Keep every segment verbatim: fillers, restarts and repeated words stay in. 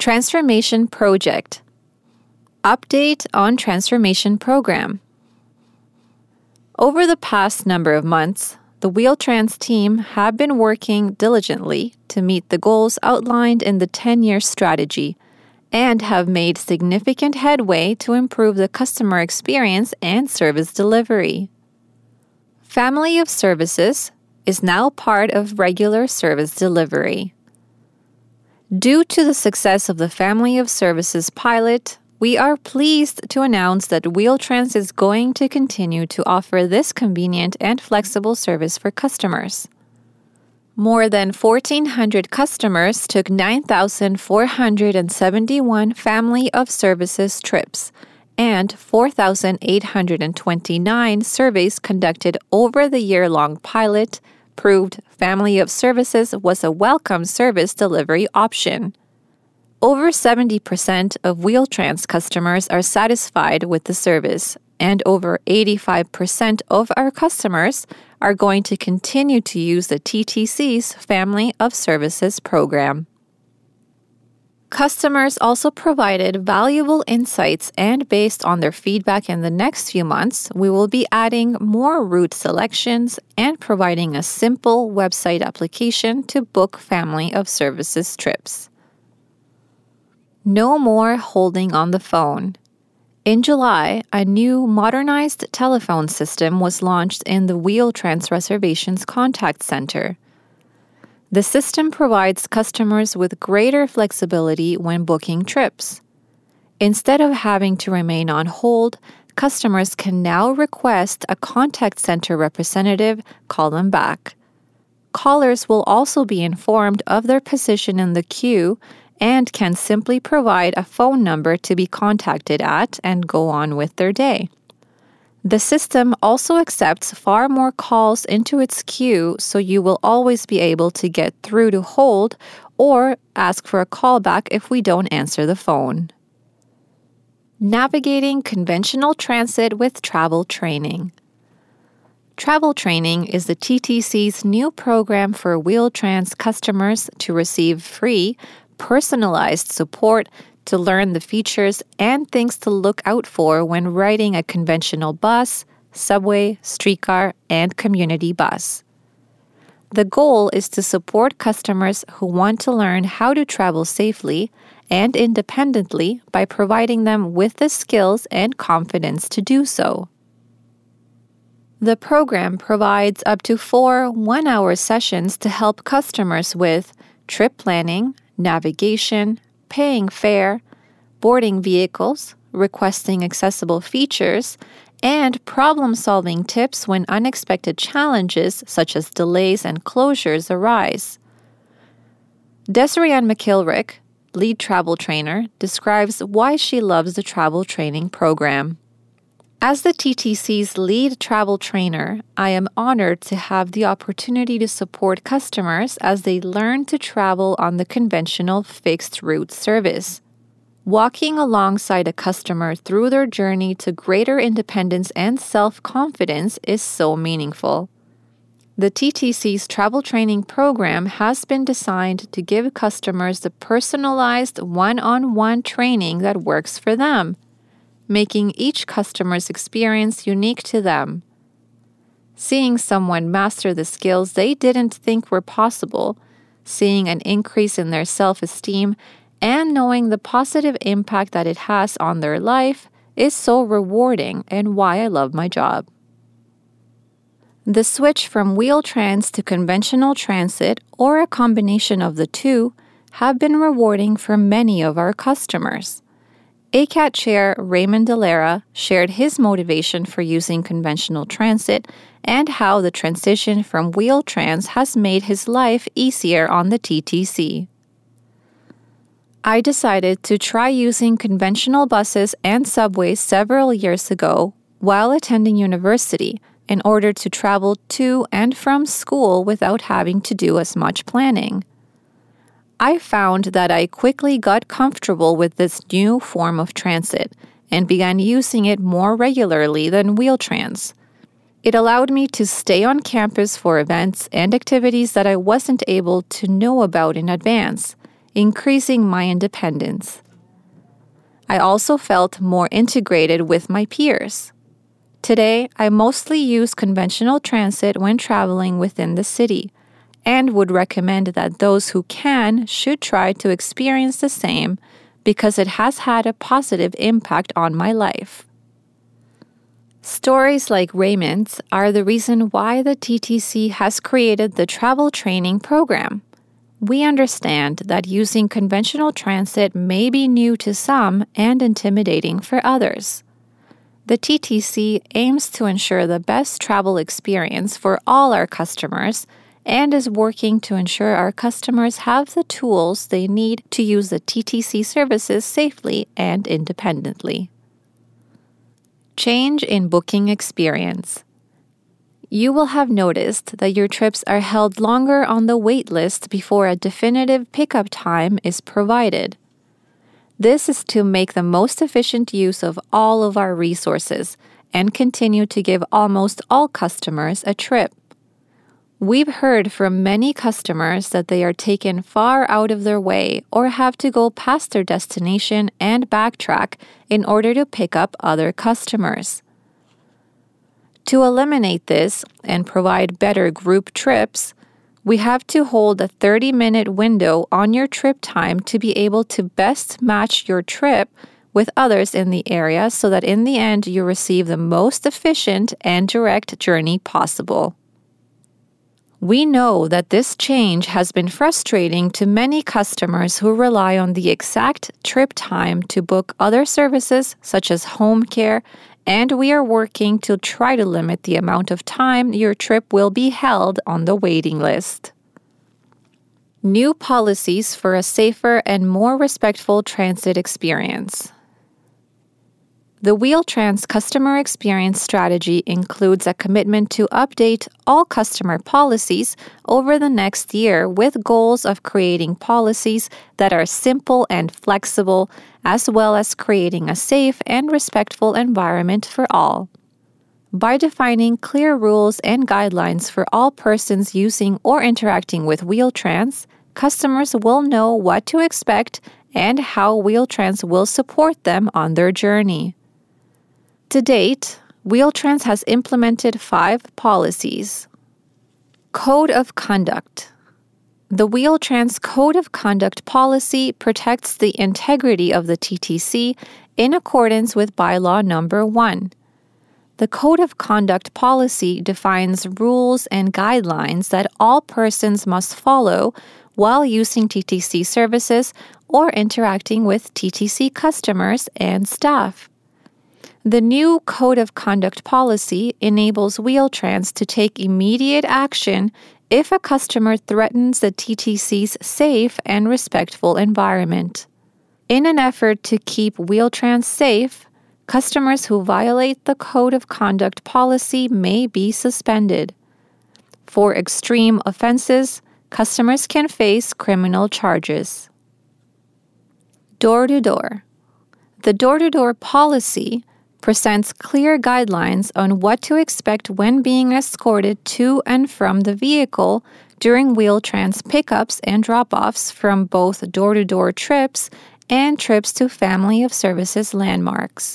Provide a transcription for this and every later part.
Transformation Project. Update on Transformation Program. Over the past number of months, the Wheel-Trans team have been working diligently to meet the goals outlined in the ten-year strategy and have made significant headway to improve the customer experience and service delivery. Family of Services is now part of regular service delivery. Due to the success of the Family of Services pilot, we are pleased to announce that Wheel-Trans is going to continue to offer this convenient and flexible service for customers. More than fourteen hundred customers took nine thousand four hundred seventy-one Family of Services trips, and four thousand eight hundred twenty-nine surveys conducted over the year-long pilot proved Family of Services was a welcome service delivery option. Over seventy percent of Wheel-Trans customers are satisfied with the service, and over eighty-five percent of our customers are going to continue to use the T T C's Family of Services program. Customers also provided valuable insights, and based on their feedback in the next few months, we will be adding more route selections and providing a simple website application to book Family of Services trips. No more holding on the phone. In July, a new modernized telephone system was launched in the Wheel-Trans Reservations Contact Center. The system provides customers with greater flexibility when booking trips. Instead of having to remain on hold, customers can now request a contact center representative call them back. Callers will also be informed of their position in the queue and can simply provide a phone number to be contacted at and go on with their day. The system also accepts far more calls into its queue, so you will always be able to get through to hold or ask for a callback if we don't answer the phone. Navigating conventional transit with travel training. Travel Training is the T T C's new program for Wheel-Trans customers to receive free, personalized support to learn the features and things to look out for when riding a conventional bus, subway, streetcar, and community bus. The goal is to support customers who want to learn how to travel safely and independently by providing them with the skills and confidence to do so. The program provides up to four one-hour sessions to help customers with trip planning, navigation, paying fare, boarding vehicles, requesting accessible features, and problem-solving tips when unexpected challenges such as delays and closures arise. Desiree-Ann McKilrick, lead travel trainer, describes why she loves the travel training program. As the T T C's lead travel trainer, I am honored to have the opportunity to support customers as they learn to travel on the conventional fixed route service. Walking alongside a customer through their journey to greater independence and self-confidence is so meaningful. The T T C's travel training program has been designed to give customers the personalized one-on-one training that works for them, making each customer's experience unique to them. Seeing someone master the skills they didn't think were possible, seeing an increase in their self-esteem, and knowing the positive impact that it has on their life is so rewarding and why I love my job. The switch from Wheel-Trans to conventional transit, or a combination of the two, have been rewarding for many of our customers. A C A T Chair Raymond Delara shared his motivation for using conventional transit and how the transition from Wheel-Trans has made his life easier on the T T C. I decided to try using conventional buses and subways several years ago while attending university in order to travel to and from school without having to do as much planning. I found that I quickly got comfortable with this new form of transit and began using it more regularly than Wheel-Trans. It allowed me to stay on campus for events and activities that I wasn't able to know about in advance, increasing my independence. I also felt more integrated with my peers. Today, I mostly use conventional transit when traveling within the city, and would recommend that those who can should try to experience the same because it has had a positive impact on my life. Stories like Raymond's are the reason why the T T C has created the travel training program. We understand that using conventional transit may be new to some and intimidating for others. The T T C aims to ensure the best travel experience for all our customers and is working to ensure our customers have the tools they need to use the T T C services safely and independently. Change in booking experience. You will have noticed that your trips are held longer on the wait list before a definitive pickup time is provided. This is to make the most efficient use of all of our resources and continue to give almost all customers a trip. We've heard from many customers that they are taken far out of their way or have to go past their destination and backtrack in order to pick up other customers. To eliminate this and provide better group trips, we have to hold a thirty-minute window on your trip time to be able to best match your trip with others in the area so that in the end you receive the most efficient and direct journey possible. We know that this change has been frustrating to many customers who rely on the exact trip time to book other services such as home care, and we are working to try to limit the amount of time your trip will be held on the waiting list. New policies for a safer and more respectful transit experience. The Wheel-Trans customer experience strategy includes a commitment to update all customer policies over the next year with goals of creating policies that are simple and flexible, as well as creating a safe and respectful environment for all. By defining clear rules and guidelines for all persons using or interacting with Wheel-Trans, customers will know what to expect and how Wheel-Trans will support them on their journey. To date, Wheel-Trans has implemented five policies. Code of Conduct. The Wheel-Trans Code of Conduct policy protects the integrity of the T T C in accordance with Bylaw Number one. The Code of Conduct policy defines rules and guidelines that all persons must follow while using T T C services or interacting with T T C customers and staff. The new Code of Conduct policy enables Wheel-Trans to take immediate action if a customer threatens the T T C's safe and respectful environment. In an effort to keep Wheel-Trans safe, customers who violate the Code of Conduct policy may be suspended. For extreme offenses, customers can face criminal charges. Door-to-door. The door-to-door policy presents clear guidelines on what to expect when being escorted to and from the vehicle during Wheel-Trans pickups and drop-offs from both door-to-door trips and trips to Family of Services landmarks.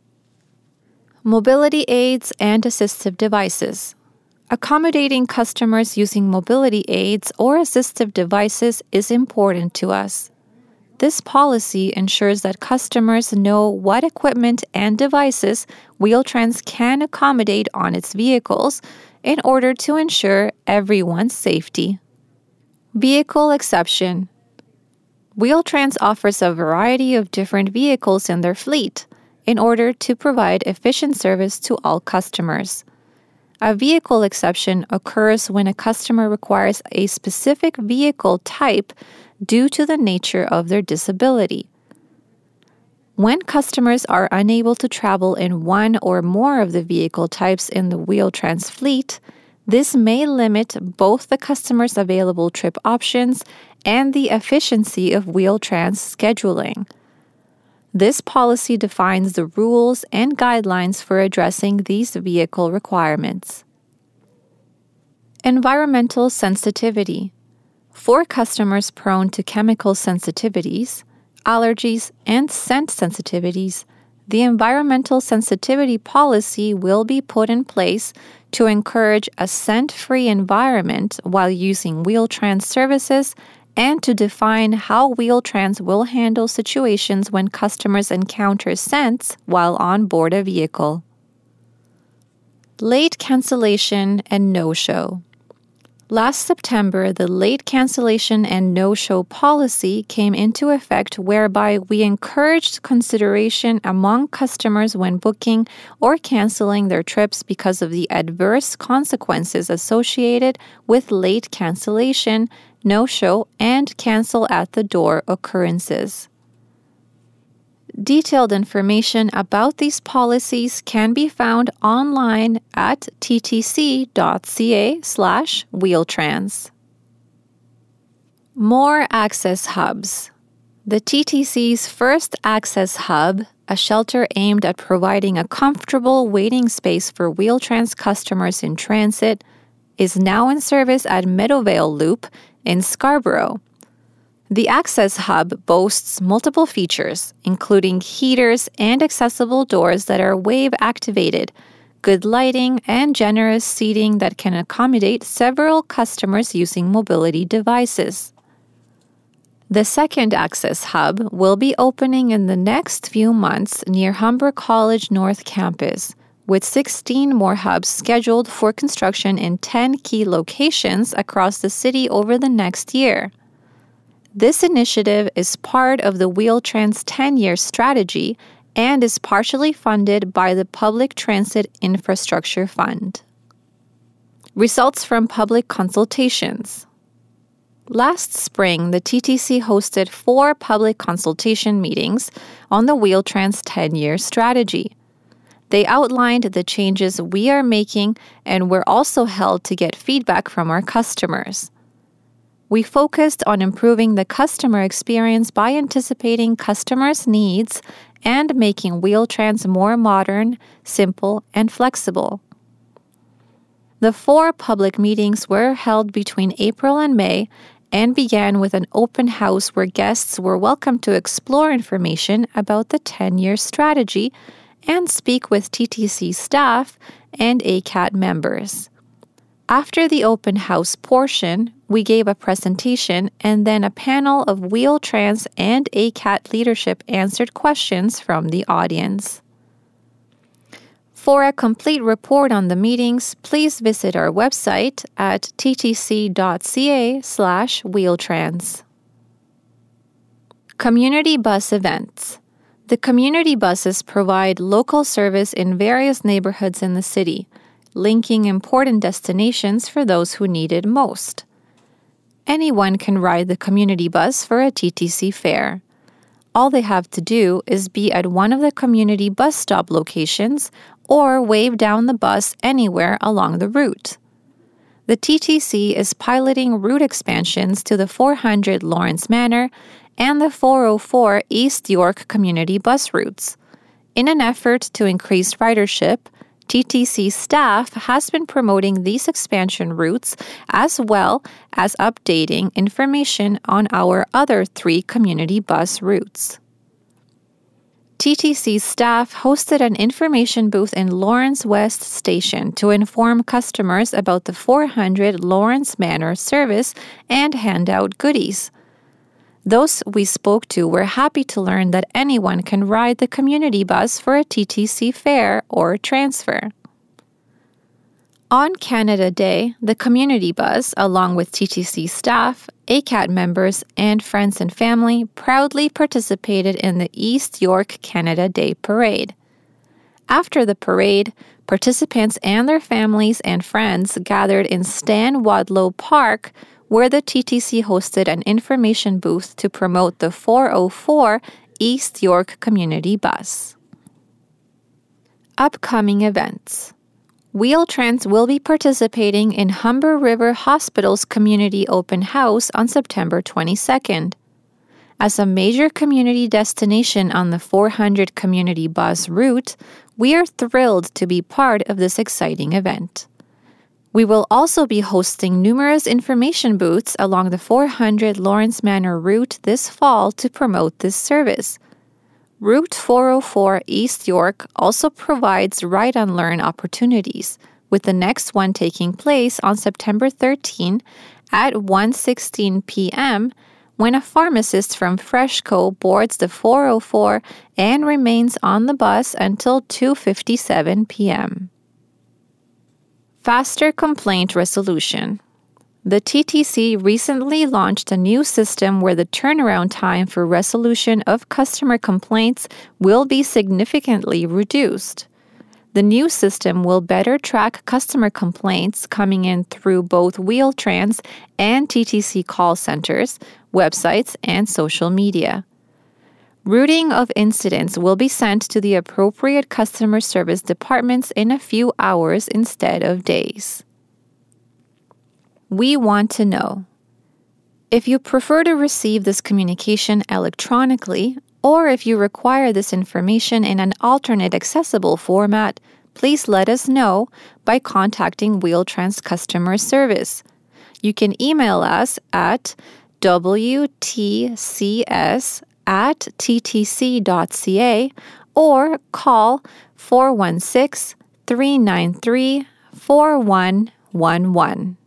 Mobility aids and assistive devices. Accommodating customers using mobility aids or assistive devices is important to us. This policy ensures that customers know what equipment and devices Wheel-Trans can accommodate on its vehicles in order to ensure everyone's safety. Vehicle exception. Wheel-Trans offers a variety of different vehicles in their fleet in order to provide efficient service to all customers. A vehicle exception occurs when a customer requires a specific vehicle type due to the nature of their disability. When customers are unable to travel in one or more of the vehicle types in the Wheel-Trans fleet, this may limit both the customer's available trip options and the efficiency of Wheel-Trans scheduling. This policy defines the rules and guidelines for addressing these vehicle requirements. Environmental sensitivity. For customers prone to chemical sensitivities, allergies, and scent sensitivities, the environmental sensitivity policy will be put in place to encourage a scent-free environment while using Wheel-Trans services and to define how Wheel-Trans will handle situations when customers encounter scents while on board a vehicle. Late cancellation and no-show. Last September, the late cancellation and no-show policy came into effect, whereby we encouraged consideration among customers when booking or canceling their trips because of the adverse consequences associated with late cancellation, no-show, and cancel at the door occurrences. Detailed information about these policies can be found online at ttc.ca slash wheeltrans. More access hubs. The T T C's first access hub, a shelter aimed at providing a comfortable waiting space for Wheel-Trans customers in transit, is now in service at Meadowvale Loop in Scarborough. The Access Hub boasts multiple features, including heaters and accessible doors that are wave-activated, good lighting, and generous seating that can accommodate several customers using mobility devices. The second Access Hub will be opening in the next few months near Humber College North Campus, with sixteen more hubs scheduled for construction in ten key locations across the city over the next year. This initiative is part of the Wheel-Trans ten-year strategy and is partially funded by the Public Transit Infrastructure Fund. Results from public consultations. Last spring, the T T C hosted four public consultation meetings on the Wheel-Trans ten-year strategy. They outlined the changes we are making and were also held to get feedback from our customers. We focused on improving the customer experience by anticipating customers' needs and making Wheel-Trans more modern, simple, and flexible. The four public meetings were held between April and May and began with an open house where guests were welcome to explore information about the ten-year strategy and speak with T T C staff and A C A T members. After the open house portion, we gave a presentation and then a panel of Wheel-Trans and A C A T leadership answered questions from the audience. For a complete report on the meetings, please visit our website at ttc.ca slash wheeltrans. Community bus events. The community buses provide local service in various neighborhoods in the city, linking important destinations for those who need it most. Anyone can ride the community bus for a T T C fare. All they have to do is be at one of the community bus stop locations or wave down the bus anywhere along the route. The T T C is piloting route expansions to the four hundred Lawrence Manor and the four oh four East York community bus routes. In an effort to increase ridership, T T C staff has been promoting these expansion routes as well as updating information on our other three community bus routes. T T C staff hosted an information booth in Lawrence West Station to inform customers about the four hundred Lawrence Manor service and hand out goodies. Those we spoke to were happy to learn that anyone can ride the community bus for a T T C fare or transfer. On Canada Day, the community bus, along with T T C staff, A C A T members, and friends and family, proudly participated in the East York Canada Day Parade. After the parade, participants and their families and friends gathered in Stan Wadlow Park, where the T T C hosted an information booth to promote the four oh four East York Community Bus. Upcoming events. Wheel-Trans will be participating in Humber River Hospital's Community Open House on September twenty-second. As a major community destination on the four hundred community bus route, we are thrilled to be part of this exciting event. We will also be hosting numerous information booths along the four hundred Lawrence Manor route this fall to promote this service. Route four oh four East York also provides Ride and Learn opportunities, with the next one taking place on September thirteenth at one sixteen p.m. when a pharmacist from Freshco boards the four oh four and remains on the bus until two fifty-seven p.m. Faster complaint resolution. The T T C recently launched a new system where the turnaround time for resolution of customer complaints will be significantly reduced. The new system will better track customer complaints coming in through both Wheel-Trans and T T C call centers, websites, and social media. Routing of incidents will be sent to the appropriate customer service departments in a few hours instead of days. We want to know. If you prefer to receive this communication electronically, or if you require this information in an alternate accessible format, please let us know by contacting Wheel-Trans customer service. You can email us at w t c s at t t c dot c a or call four one six, three nine three, four one one one.